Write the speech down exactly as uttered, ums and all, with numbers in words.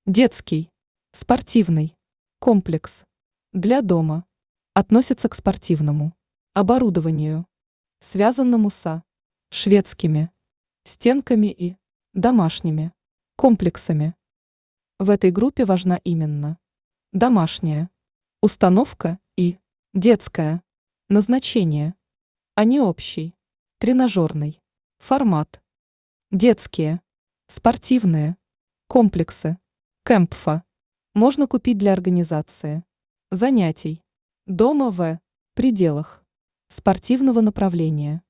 Детский, спортивный, комплекс. Для дома. Относится к спортивному оборудованию, связанному со шведскими стенками и домашними комплексами. В этой группе важна именно домашняя установка и детское назначение, а не общий тренажерный формат. Детские спортивные комплексы Кэмпфа можно купить для организации занятий дома в пределах спортивного направления.